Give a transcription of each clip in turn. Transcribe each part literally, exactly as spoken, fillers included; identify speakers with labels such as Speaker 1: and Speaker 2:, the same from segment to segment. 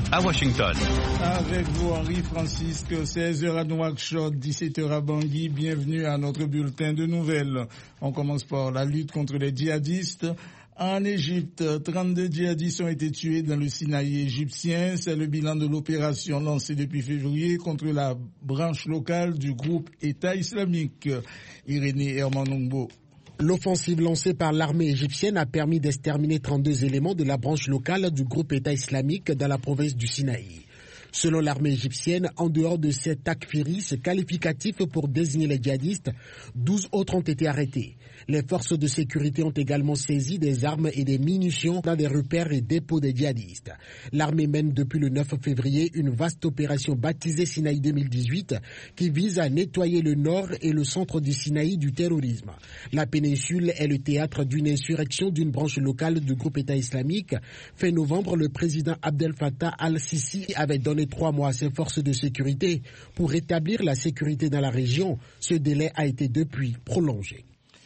Speaker 1: à Washington.
Speaker 2: Avec vous, Henri-Francisque, seize heures à Nouakchott, dix-sept heures à Bangui. Bienvenue à notre bulletin de nouvelles. On commence par la lutte contre les djihadistes. En Égypte, trente-deux djihadistes ont été tués dans le Sinaï égyptien. C'est le bilan de l'opération lancée depuis février contre la branche locale du groupe État islamique. Irénée Hermanongbo.
Speaker 3: L'offensive lancée par l'armée égyptienne a permis d'exterminer trente-deux éléments de la branche locale du groupe État islamique dans la province du Sinaï. Selon l'armée égyptienne, en dehors de cet takfiris qualificatif pour désigner les djihadistes, douze autres ont été arrêtés. Les forces de sécurité ont également saisi des armes et des munitions dans des repères et dépôts des djihadistes. L'armée mène depuis le neuf février une vaste opération baptisée Sinaï deux mille dix-huit qui vise à nettoyer le nord et le centre du Sinaï du terrorisme. La péninsule est le théâtre d'une insurrection d'une branche locale du groupe État islamique. Fin novembre, le président Abdel Fattah al-Sisi avait donné trois mois à ses forces de sécurité pour rétablir la sécurité dans la région. Ce délai a été depuis prolongé.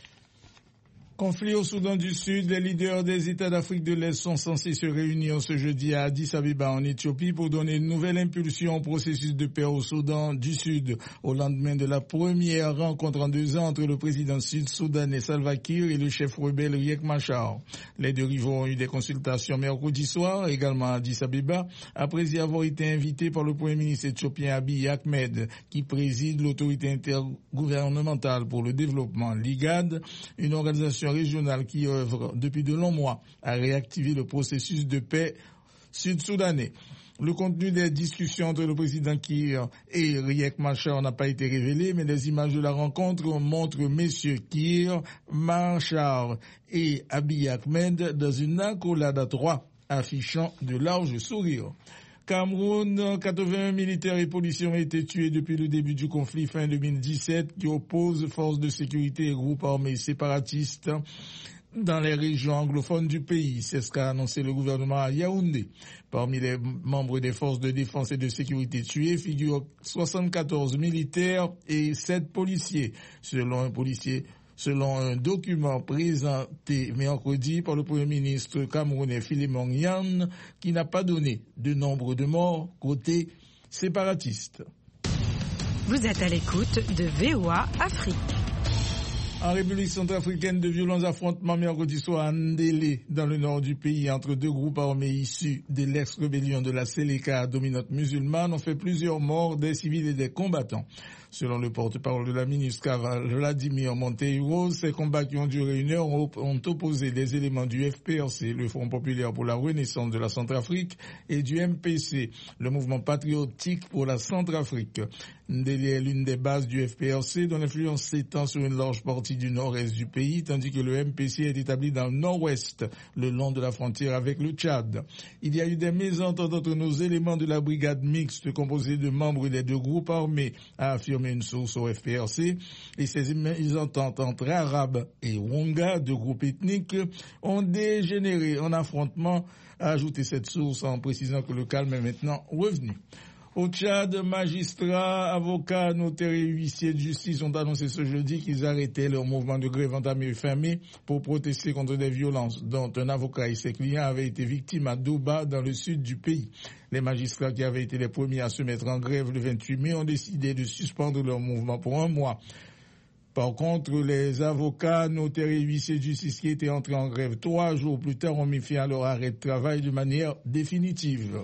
Speaker 2: Conflit au Soudan du Sud, les leaders des États d'Afrique de l'Est sont censés se réunir ce jeudi à Addis Abeba en Éthiopie pour donner une nouvelle impulsion au processus de paix au Soudan du Sud, au lendemain de la première rencontre en deux ans entre le président sud-soudanais Salva Kiir et le chef rebelle Riek Machar. Les deux rivaux ont eu des consultations mercredi soir, également à Addis Abeba, après y avoir été invités par le premier ministre éthiopien Abiy Ahmed, qui préside l'autorité intergouvernementale pour le développement, l'I G A D, une organisation régionale qui œuvre depuis de longs mois à réactiver le processus de paix sud-soudanais. Le contenu des discussions entre le président Kiir et Riek Machar n'a pas été révélé, mais les images de la rencontre montrent messieurs Kiir, Machar et Abiy Ahmed dans une accolade à trois, affichant de larges sourires. Cameroun, quatre-vingt-un militaires et policiers ont été tués depuis le début du conflit fin deux mille dix-sept qui oppose forces de sécurité et groupes armés séparatistes dans les régions anglophones du pays. C'est ce qu'a annoncé le gouvernement à Yaoundé. Parmi les membres des forces de défense et de sécurité tués figurent soixante-quatorze militaires et sept policiers, selon un policier Selon un document présenté mercredi par le Premier ministre camerounais Philemon Yan, qui n'a pas donné de nombre de morts côté séparatiste.
Speaker 4: Vous êtes à l'écoute de V O A Afrique.
Speaker 2: En République centrafricaine, de violents affrontements mercredi soir à Ndélé, dans le nord du pays, entre deux groupes armés issus de l'ex-rébellion de la Séléka dominante musulmane ont fait plusieurs morts, des civils et des combattants. Selon le porte-parole de la MINUSCA, Vladimir Monteiro, ces combats qui ont duré une heure ont opposé des éléments du F P R C, le Front populaire pour la renaissance de la Centrafrique, et du M P C, le mouvement patriotique pour la Centrafrique. Ndélé est l'une des bases du F P R C, dont l'influence s'étend sur une large partie du nord-est du pays, tandis que le M P C est établi dans le nord-ouest, le long de la frontière avec le Tchad. Il y a eu des mésententes entre nos éléments de la brigade mixte composée de membres des deux groupes armés, a affirmé une source au F P R C, et ces mésententes entre Arabes et Wonga, deux groupes ethniques, ont dégénéré en affrontement, a ajouté cette source en précisant que le calme est maintenant revenu. Au Tchad, magistrats, avocats, notaires et huissiers de justice ont annoncé ce jeudi qu'ils arrêtaient leur mouvement de grève entamé fin mai pour protester contre des violences dont un avocat et ses clients avaient été victimes à Douba, dans le sud du pays. Les magistrats qui avaient été les premiers à se mettre en grève le vingt-huit mai ont décidé de suspendre leur mouvement pour un mois. Par contre, les avocats, notaires et huissiers de justice qui étaient entrés en grève trois jours plus tard ont mis fin à leur arrêt de travail de manière définitive.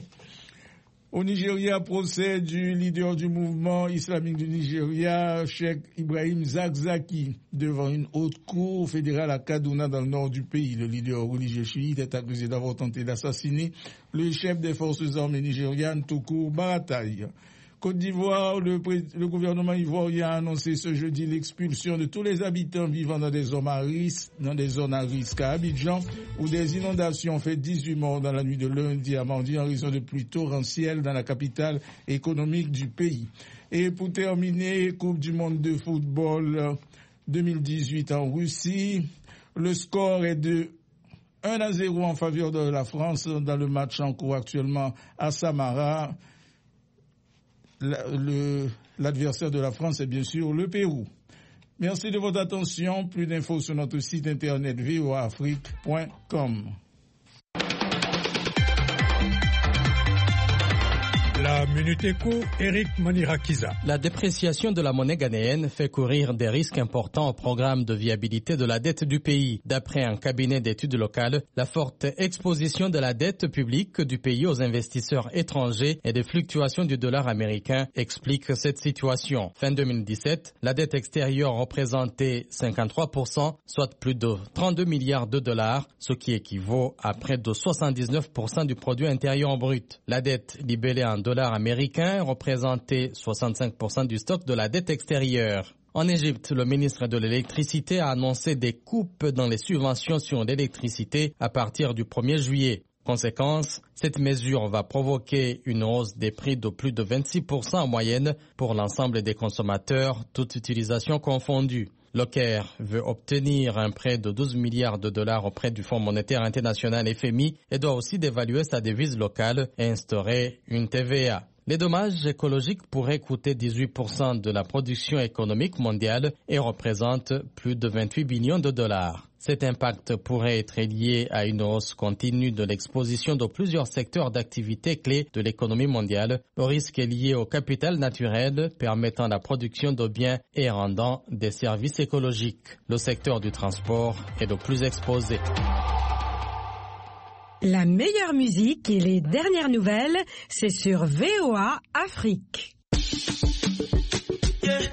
Speaker 2: Au Nigeria, procès du leader du mouvement islamique du Nigeria, Cheikh Ibrahim Zakzaki, devant une haute cour fédérale à Kaduna dans le nord du pays. Le leader religieux chiite est accusé d'avoir tenté d'assassiner le chef des forces armées nigérianes, Tukur Baratai. Côte d'Ivoire, le, le gouvernement ivoirien a annoncé ce jeudi l'expulsion de tous les habitants vivant dans des zones à risque, dans des zones à risque à Abidjan, où des inondations ont fait dix-huit morts dans la nuit de lundi à mardi en raison de pluies torrentielles dans la capitale économique du pays. Et pour terminer, Coupe du monde de football deux mille dix-huit en Russie, le score est de un à zéro en faveur de la France dans le match en cours actuellement à Samara. La, le, l'adversaire de la France est bien sûr le Pérou. Merci de votre attention. Plus d'infos sur notre site internet v o a afrique point com.
Speaker 1: À Minute Éco, Eric Manirakiza.
Speaker 5: La dépréciation de la monnaie ghanéenne fait courir des risques importants au programme de viabilité de la dette du pays. D'après un cabinet d'études locales, la forte exposition de la dette publique du pays aux investisseurs étrangers et des fluctuations du dollar américain expliquent cette situation. Fin deux mille dix-sept, la dette extérieure représentait cinquante-trois pour cent, soit plus de trente-deux milliards de dollars, ce qui équivaut à près de soixante-dix-neuf pour cent du produit intérieur brut. La dette libellée en dollars américain représentait soixante-cinq pour cent du stock de la dette extérieure. En Égypte, le ministre de l'Électricité a annoncé des coupes dans les subventions sur l'électricité à partir du premier juillet. Conséquence, cette mesure va provoquer une hausse des prix de plus de vingt-six pour cent en moyenne pour l'ensemble des consommateurs, toute utilisation confondue. Le Caire veut obtenir un prêt de douze milliards de dollars auprès du Fonds monétaire international F M I et doit aussi dévaluer sa devise locale et instaurer une T V A. Les dommages écologiques pourraient coûter dix-huit pour cent de la production économique mondiale et représentent plus de vingt-huit billions de dollars. Cet impact pourrait être lié à une hausse continue de l'exposition de plusieurs secteurs d'activité clés de l'économie mondiale. Le risque est lié au capital naturel permettant la production de biens et rendant des services écologiques. Le secteur du transport est le plus exposé.
Speaker 4: La meilleure musique et les dernières nouvelles, c'est sur V O A Afrique. Yeah,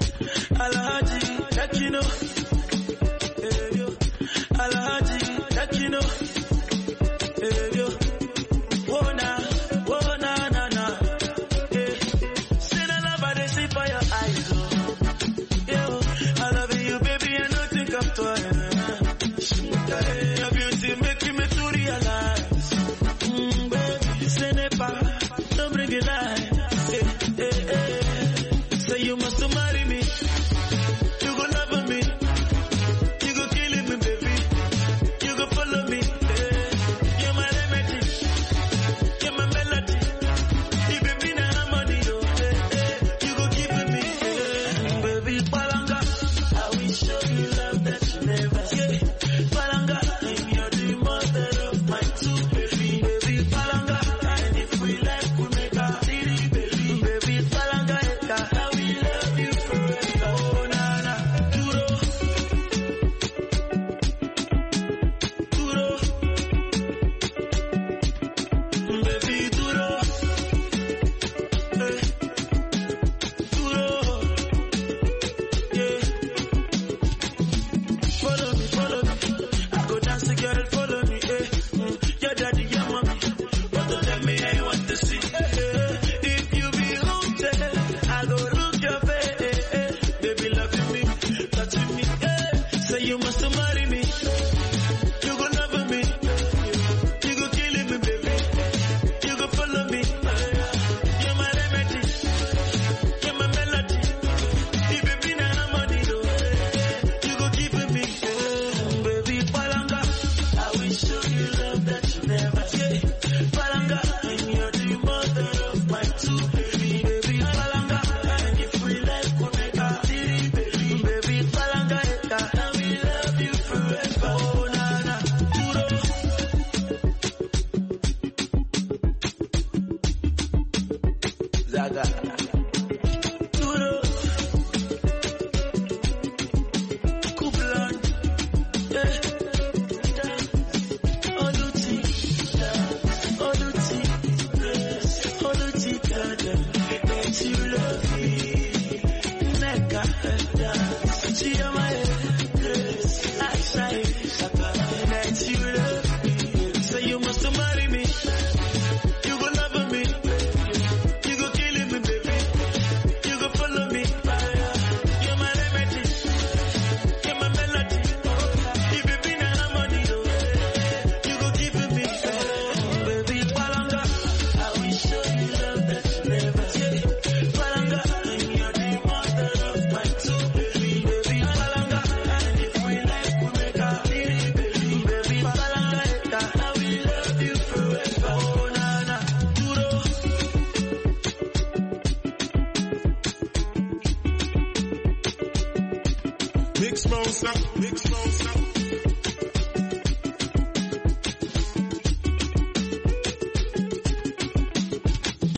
Speaker 6: Mix monster, mix